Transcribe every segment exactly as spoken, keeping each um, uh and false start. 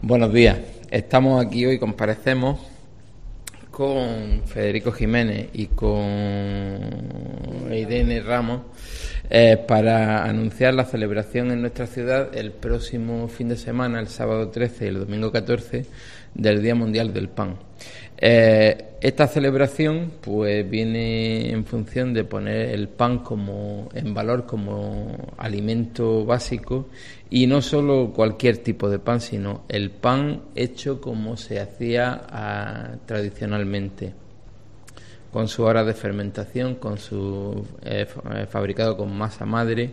Buenos días. Estamos aquí hoy, comparecemos con Federico Jiménez y con Irene Ramos eh, para anunciar la celebración en nuestra ciudad el próximo fin de semana, el sábado trece y el domingo catorce, del Día Mundial del Pan. Eh, esta celebración pues viene en función de poner el pan como en valor como alimento básico, y no solo cualquier tipo de pan, sino el pan hecho como se hacía a, tradicionalmente, con su hora de fermentación, con su eh, fabricado con masa madre,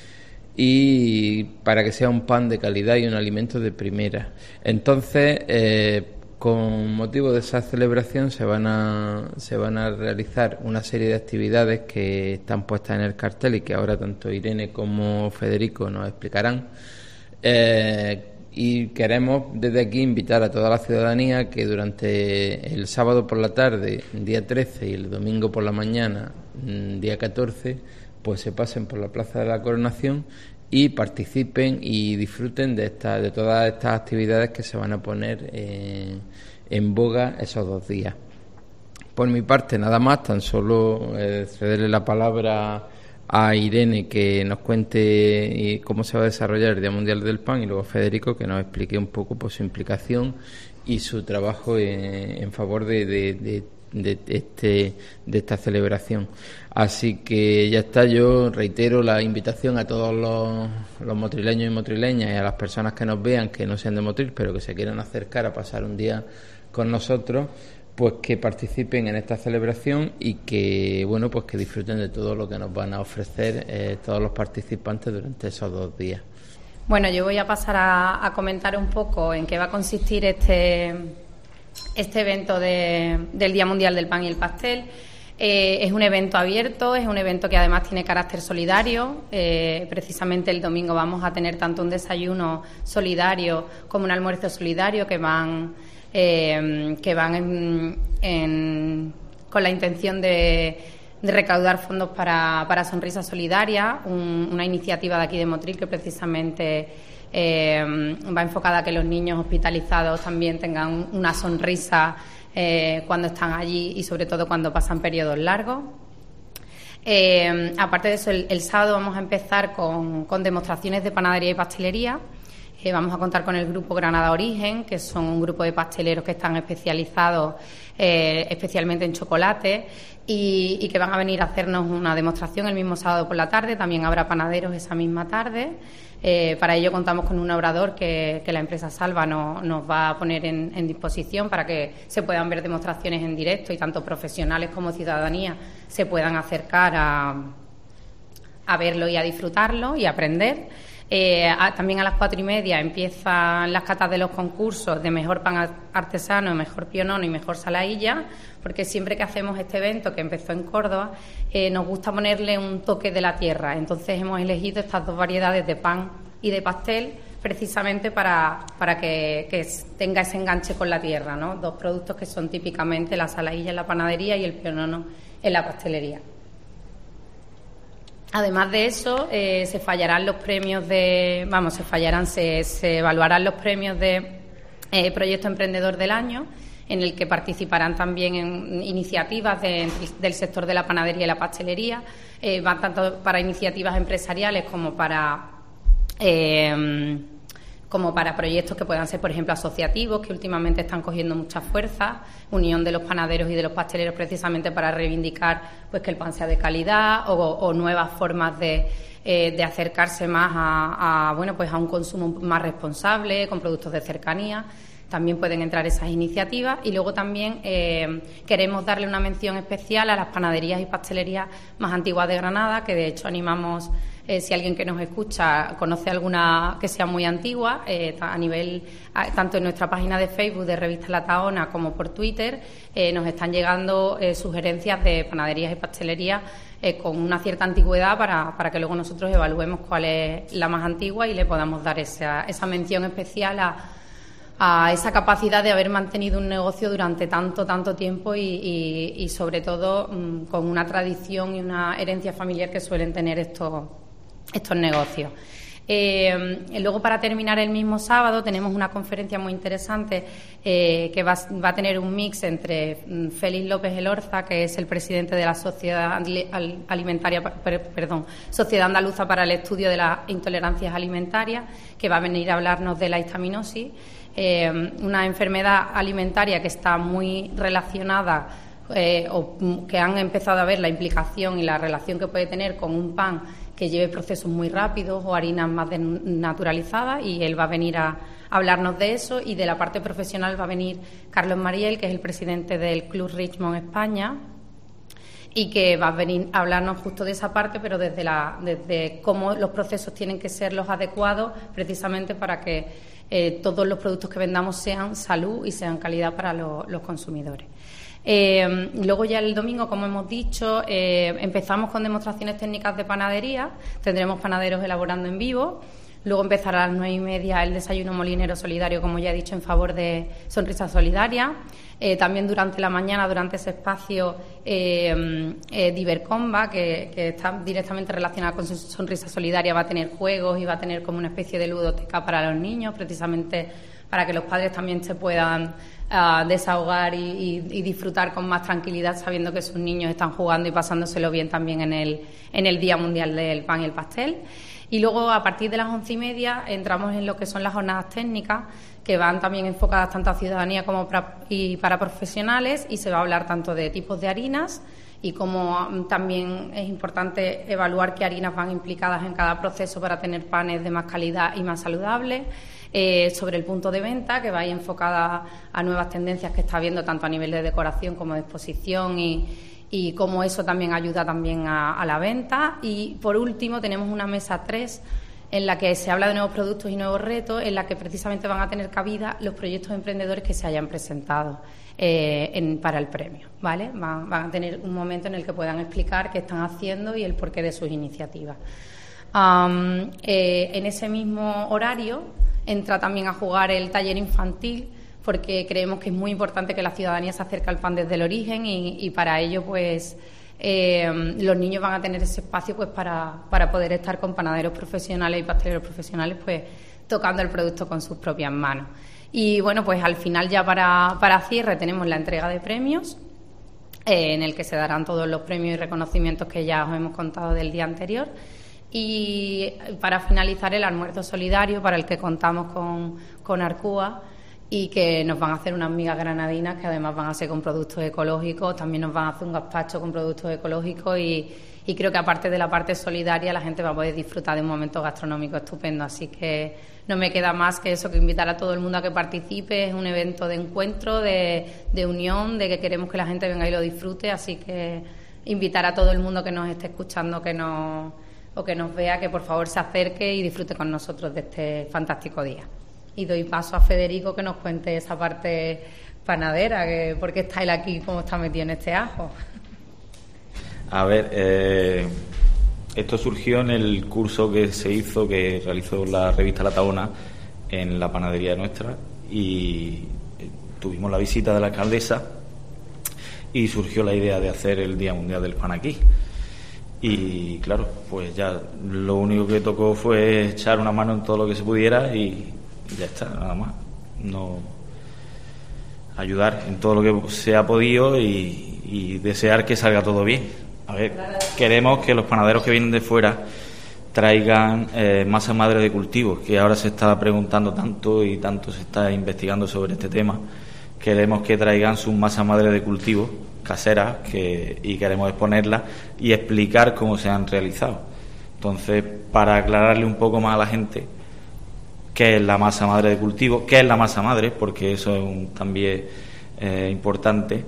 y para que sea un pan de calidad y un alimento de primera. Entonces, eh, con motivo de esa celebración se van a se van a realizar una serie de actividades que están puestas en el cartel y que ahora tanto Irene como Federico nos explicarán. Eh, y queremos desde aquí invitar a toda la ciudadanía que durante el sábado por la tarde, día trece, y el domingo por la mañana, día catorce, pues se pasen por la Plaza de la Coronación y participen y disfruten de esta, de todas estas actividades que se van a poner en, en boga esos dos días. Por mi parte, nada más, tan solo eh, cederle la palabra a Irene, que nos cuente cómo se va a desarrollar el Día Mundial del Pan, y luego a Federico, que nos explique un poco pues, su implicación y su trabajo en, en favor de, de, de de este de esta celebración. Así que ya está. Yo reitero la invitación a todos los, los motrileños y motrileñas y a las personas que nos vean, que no sean de Motril, pero que se quieran acercar a pasar un día con nosotros, pues que participen en esta celebración y que bueno pues que disfruten de todo lo que nos van a ofrecer eh, todos los participantes durante esos dos días. Bueno, yo voy a pasar a, a comentar un poco en qué va a consistir este Este evento de, del Día Mundial del Pan y el Pastel. Eh, es un evento abierto, es un evento que además tiene carácter solidario. Eh, precisamente el domingo vamos a tener tanto un desayuno solidario como un almuerzo solidario que van, eh, que van en, en, con la intención de, de recaudar fondos para, para Sonrisa Solidaria, un, una iniciativa de aquí de Motril que precisamente Eh, va enfocada a que los niños hospitalizados también tengan una sonrisa eh, cuando están allí y sobre todo cuando pasan periodos largos. Eh, aparte de eso, el, el sábado vamos a empezar con, con demostraciones de panadería y pastelería. Eh, vamos a contar con el grupo Granada Origen, que son un grupo de pasteleros que están especializados eh, especialmente en chocolate y, y que van a venir a hacernos una demostración el mismo sábado por la tarde. También habrá panaderos esa misma tarde. Eh, para ello contamos con un obrador que, que la empresa Salva no, nos va a poner en, en disposición para que se puedan ver demostraciones en directo y tanto profesionales como ciudadanía se puedan acercar a, a verlo y a disfrutarlo y a aprender. Eh, a, también a las cuatro y media empiezan las catas de los concursos de mejor pan artesano, mejor pionono y mejor salailla, porque siempre que hacemos este evento, que empezó en Córdoba, eh, nos gusta ponerle un toque de la tierra. Entonces hemos elegido estas dos variedades de pan y de pastel precisamente para, para que, que tenga ese enganche con la tierra, ¿no? Dos productos que son típicamente la salailla en la panadería y el pionono en la pastelería. Además de eso, eh, se fallarán los premios de, vamos, se fallarán, se, se evaluarán los premios de eh, Proyecto Emprendedor del Año, en el que participarán también en iniciativas de, del sector de la panadería y la pastelería, eh, van tanto para iniciativas empresariales como para eh, como para proyectos que puedan ser, por ejemplo, asociativos, que últimamente están cogiendo mucha fuerza, Unión de los Panaderos y de los Pasteleros, precisamente para reivindicar pues que el pan sea de calidad, o, o nuevas formas de, eh, de acercarse más a, a bueno pues a un consumo más responsable, con productos de cercanía. También pueden entrar esas iniciativas. Y luego también eh, queremos darle una mención especial a las panaderías y pastelerías más antiguas de Granada, que de hecho animamos, eh, si alguien que nos escucha conoce alguna que sea muy antigua, eh, a nivel, a, tanto en nuestra página de Facebook de Revista La Tahona como por Twitter, eh, nos están llegando eh, sugerencias de panaderías y pastelerías eh, con una cierta antigüedad para, para que luego nosotros evaluemos cuál es la más antigua y le podamos dar esa, esa mención especial a a esa capacidad de haber mantenido un negocio durante tanto, tanto tiempo y, y, y sobre todo mmm, con una tradición y una herencia familiar que suelen tener estos, estos negocios. Eh, luego, para terminar el mismo sábado, tenemos una conferencia muy interesante eh, que va, va a tener un mix entre Félix López Elorza, que es el presidente de la Sociedad Alimentaria, perdón, Sociedad Andaluza para el Estudio de las Intolerancias Alimentarias, que va a venir a hablarnos de la histaminosis, eh, una enfermedad alimentaria que está muy relacionada eh, o que han empezado a ver la implicación y la relación que puede tener con un pan que lleve procesos muy rápidos o harinas más naturalizadas, y él va a venir a hablarnos de eso. Y de la parte profesional va a venir Carlos Mariel, que es el presidente del Club Richmond España, y que va a venir a hablarnos justo de esa parte, pero desde, la, desde cómo los procesos tienen que ser los adecuados, precisamente para que eh, todos los productos que vendamos sean salud y sean calidad para lo, los consumidores. Eh, luego ya el domingo, como hemos dicho, eh, empezamos con demostraciones técnicas de panadería. Tendremos panaderos elaborando en vivo. Luego empezará a las nueve y media el desayuno molinero solidario, como ya he dicho, en favor de Sonrisa Solidaria. Eh, también durante la mañana, durante ese espacio, eh, eh, Divercomba, que, que está directamente relacionada con Sonrisa Solidaria, va a tener juegos y va a tener como una especie de ludoteca para los niños, precisamente para que los padres también se puedan uh, desahogar y, y, y disfrutar con más tranquilidad, sabiendo que sus niños están jugando y pasándoselo bien también en el, en el Día Mundial del Pan y el Pastel. Y luego, a partir de las once y media, entramos en lo que son las jornadas técnicas, que van también enfocadas tanto a ciudadanía como para, y para profesionales, y se va a hablar tanto de tipos de harinas y como um, también es importante evaluar qué harinas van implicadas en cada proceso para tener panes de más calidad y más saludables. Eh, sobre el punto de venta, que va ahí enfocada a nuevas tendencias que está habiendo tanto a nivel de decoración como de exposición, y, y cómo eso también ayuda también a, a la venta. Y por último tenemos una mesa tres en la que se habla de nuevos productos y nuevos retos, en la que precisamente van a tener cabida los proyectos emprendedores que se hayan presentado eh, en, para el premio, ¿vale? Van, van a tener un momento en el que puedan explicar qué están haciendo y el porqué de sus iniciativas. Um, eh, en ese mismo horario entra también a jugar el taller infantil, porque creemos que es muy importante que la ciudadanía se acerque al pan desde el origen, y, y para ello pues eh, los niños van a tener ese espacio pues para, para poder estar con panaderos profesionales y pasteleros profesionales pues tocando el producto con sus propias manos. Y bueno, pues al final, ya para, para cierre, tenemos la entrega de premios, eh, en el que se darán todos los premios y reconocimientos que ya os hemos contado del día anterior. Y para finalizar, el almuerzo solidario, para el que contamos con, con Arcúa, y que nos van a hacer unas migas granadinas que además van a ser con productos ecológicos. También nos van a hacer un gazpacho con productos ecológicos, y, y creo que aparte de la parte solidaria, la gente va a poder disfrutar de un momento gastronómico estupendo. Así que no me queda más que eso, que invitar a todo el mundo a que participe. Es un evento de encuentro, de, de unión, de que queremos que la gente venga y lo disfrute. Así que invitar a todo el mundo que nos esté escuchando, que nos o que nos vea, que por favor se acerque y disfrute con nosotros de este fantástico día. Y doy paso a Federico, que nos cuente esa parte panadera, que por qué está él aquí, cómo está metido en este ajo. A ver, eh, esto surgió en el curso que se hizo, que realizó la revista La Tahona en la panadería nuestra, y tuvimos la visita de la alcaldesa y surgió la idea de hacer el Día Mundial del Pan aquí. Y claro, pues ya lo único que tocó fue echar una mano en todo lo que se pudiera, y ya está, nada más. No ayudar en todo lo que se ha podido, y, y desear que salga todo bien. A ver, queremos que los panaderos que vienen de fuera traigan eh, masa madre de cultivo, que ahora se está preguntando tanto y tanto se está investigando sobre este tema. Queremos que traigan sus masa madre de cultivo caseras, que, y queremos exponerlas y explicar cómo se han realizado. Entonces, para aclararle un poco más a la gente qué es la masa madre de cultivo, qué es la masa madre, porque eso es un, también eh, importante,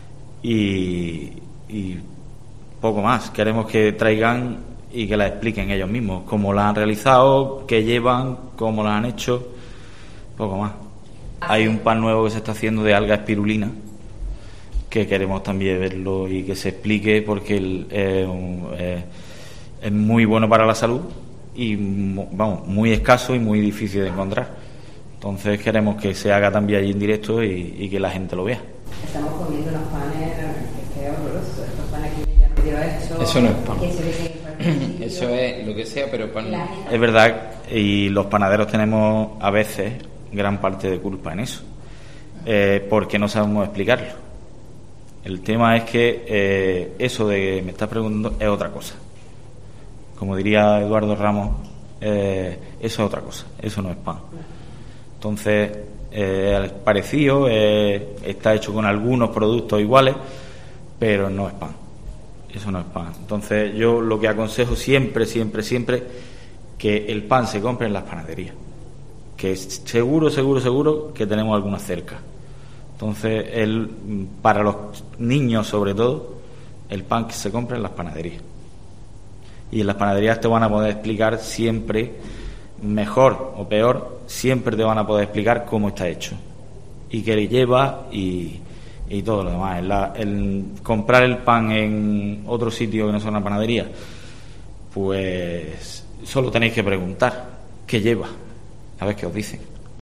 y, y poco más. Queremos que traigan y que la expliquen ellos mismos, cómo la han realizado, qué llevan, cómo la han hecho, poco más. Hay un pan nuevo que se está haciendo de alga espirulina, que queremos también verlo y que se explique, porque el, eh, eh, es muy bueno para la salud y vamos, muy escaso y muy difícil de encontrar. Entonces queremos que se haga también allí en directo y, y que la gente lo vea. Estamos comiendo unos panes que es horroroso, estos panes que ya medio hechos. Eso no es pan. Que se ve que eso es lo que sea, pero pan no. Es verdad, y los panaderos tenemos a veces gran parte de culpa en eso, eh, porque no sabemos explicarlo. El tema es que eh, eso de que me estás preguntando es otra cosa. Como diría Eduardo Ramos, eh, eso es otra cosa, eso no es pan. Entonces, eh, parecido, eh, está hecho con algunos productos iguales, pero no es pan. Eso no es pan. Entonces, yo lo que aconsejo siempre, siempre, siempre, que el pan se compre en las panaderías. Que seguro, seguro, seguro que tenemos algunas cerca. Entonces, el, para los niños, sobre todo, el pan que se compra en las panaderías. Y en las panaderías te van a poder explicar siempre, mejor o peor, siempre te van a poder explicar cómo está hecho y qué le lleva y, y todo lo demás. El, la, el comprar el pan en otro sitio que no sea una panadería, pues solo tenéis que preguntar qué lleva, a ver qué os dicen.